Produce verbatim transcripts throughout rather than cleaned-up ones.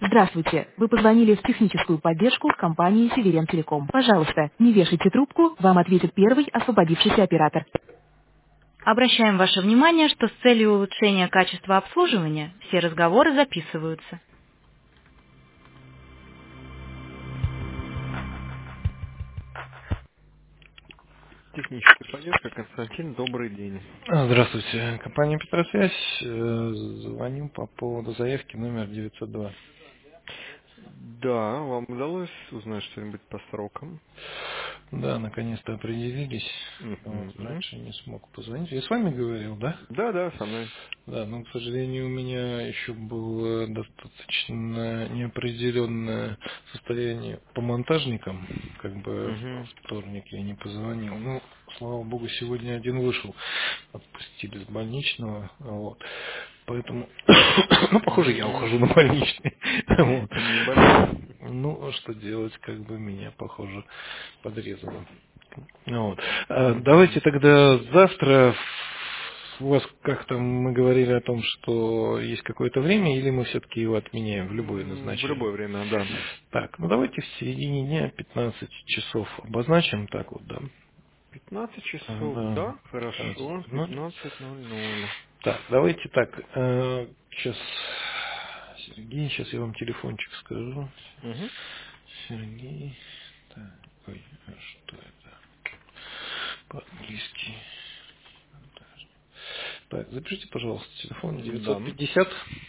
Здравствуйте. Вы позвонили в техническую поддержку компании Северен Телеком. Пожалуйста, не вешайте трубку, вам ответит первый освободившийся оператор. Обращаем ваше внимание, что с целью улучшения качества обслуживания все разговоры записываются. Техническая поддержка, Константин, добрый день. А, Здравствуйте, компания Петросвязь. Э, Звоню по поводу заявки номер девятьсот два. Да, вам удалось узнать что-нибудь по срокам? Да, наконец-то определились. Вот, Мгм. раньше не смог позвонить. Я с вами говорил, да? Да, да, со мной. Да, но, к сожалению, у меня еще было достаточно неопределенное состояние по монтажникам. Как бы во Угу. вторник я не позвонил. Ну, слава богу, сегодня один вышел. Отпустили с больничного. Вот. Поэтому, ну, похоже, я Угу. ухожу на больничный. Вот. Не болеет. Ну, что делать, как бы меня, похоже, подрезало. Вот. А, Давайте Угу. тогда завтра у вас как-то мы говорили о том, что есть какое-то время, или мы все-таки его отменяем в любое М, В назначение. любое время, да. Так, ну давайте в середине дня пятнадцать часов обозначим, так вот, да. Пятнадцать часов, Да, да, хорошо, пятнадцать ноль. пятнадцать ноль ноль. Так, давайте так, сейчас, Сергей, сейчас я вам телефончик скажу. Угу. Сергей, так, ой, а что это? По-английски. Так, запишите, пожалуйста, телефон Да. девятьсот пятьдесят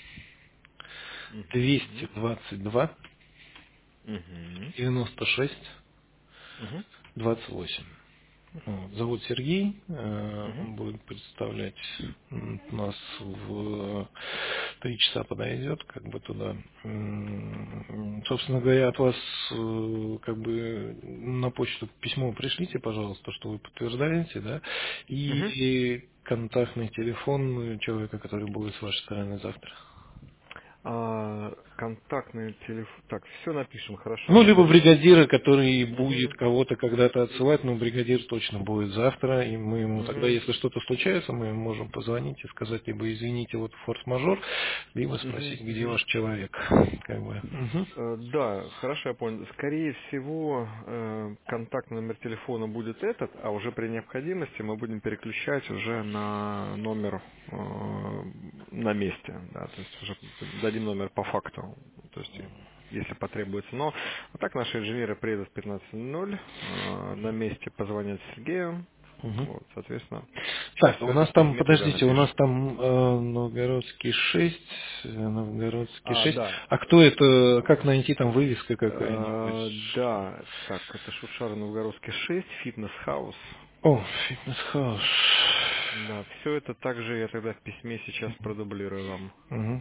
двести Угу. двадцать два Угу. девяносто шесть Угу. двадцать восемь. Вот. Зовут Сергей, э, Угу. он будет представлять м, нас в три часа подойдет, как бы туда. М, Собственно говоря, от вас э, как бы на почту письмо пришлите, пожалуйста, что вы подтверждаете, да, Угу. и контактный телефон человека, который будет с вашей стороны завтра. А, контактный телефон. Так, все напишем, хорошо, Ну, либо наберу. бригадира, который будет Угу. кого-то когда-то отсылать, но бригадир точно будет завтра, и мы ему тогда, Угу. если что-то случается, мы ему можем позвонить и сказать, либо извините, вот форс-мажор, либо Угу. спросить, где ваш человек. Как бы. Мгм. Э, Да, хорошо, я понял. Скорее всего, э, контактный номер телефона будет этот, а уже при необходимости мы будем переключать уже на номер э, на месте, да, то есть уже дадим номер по факту, то есть если потребуется. Но а так наши инженеры приедут в пятнадцать ноль, э, на месте позвонят Сергею, Мгм. вот, соответственно, сейчас Так, у все это нас в там, письме тогда подождите, у нас напишем. там э, Новгородский шесть, э, Новгородский А, шесть. да, А кто это, как найти там вывеска какая-нибудь? Э, да, так, это Шушара Новгородский шесть, фитнес-хаус. О, фитнес-хаус. Да, все это также я тогда в письме сейчас продублирую вам. Угу.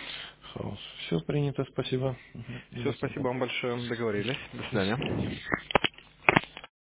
Хаус. Все принято, спасибо. Мгм. Все, До спасибо свидания. вам большое, договорились. До До свидания. свидания.